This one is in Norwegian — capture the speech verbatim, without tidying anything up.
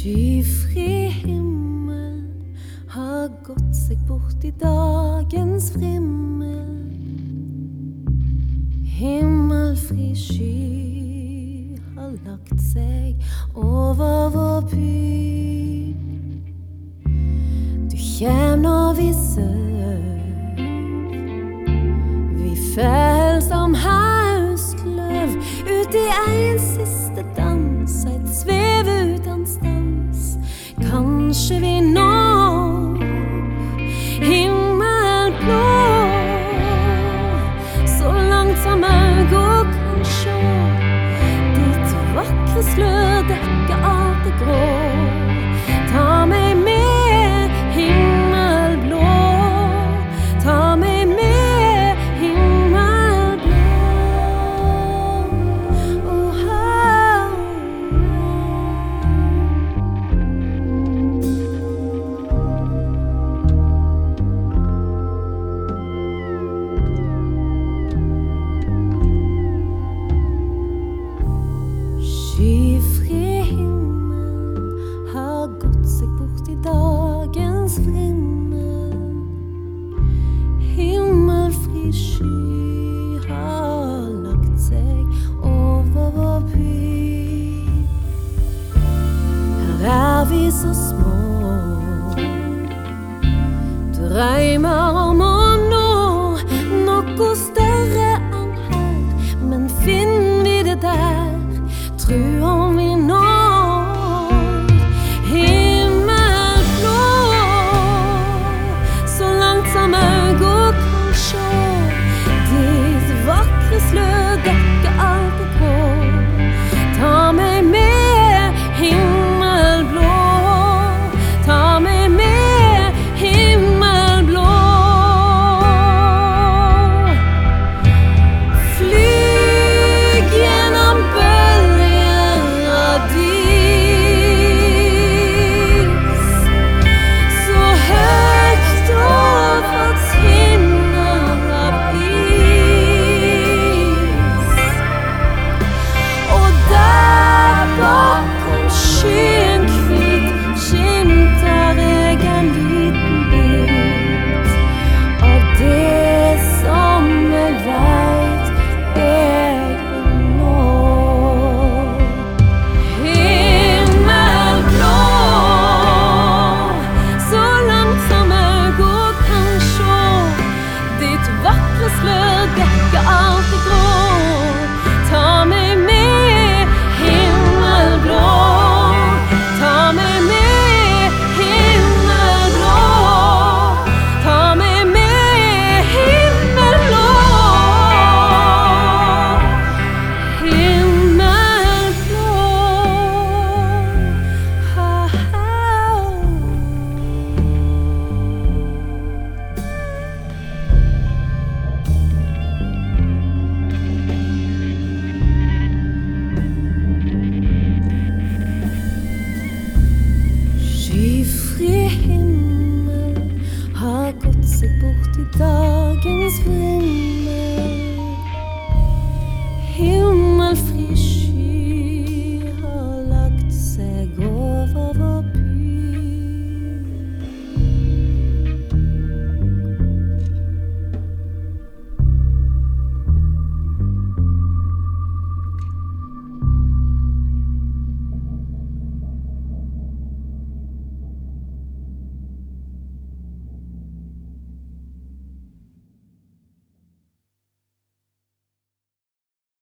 Skyfri himmel har gått seg bort i dagens frimmel. Himmelfri sky har lagt seg over vår by. Du kjem når vi søv, vi fell som haustløv, ut i ein siste dans, eit svev utan stans. Kanskje vi når himmelblå, så langt som øyga kan sjå. Ditt vakre slør dekker alt det grå. Ta meg med himmelblå, ta meg med himmelblå. Oh, oh. Skyfri himmel har gått seg bort i dagens frimmel. Himmelfri sky har lagt seg over vår by. Her er vi så små, drømmer om å nå noe større enn her. Men finner vi det der, tro om vi når himmelblå, så langt som øyga kan sjå. Ditt vakre slør dekker alt det grå. Ta meg med himmelblå, ta meg med himmelblå. Flyg gjennom bølger av dis, så høgt over tinner av is. Og der bakom skyen hvit skimter jeg en liten bit av det som jeg vet jeg vil nå. Himmelblå, så langt som øyga kan sjå. Ditt vakre slør dekker alt det grå. Ta meg med himmelblå, ta meg med himmelblå, ta meg med himmelblå. Himmelblå, ha, ha. Skyfri himmel har gått seg bort i dagens frimmel.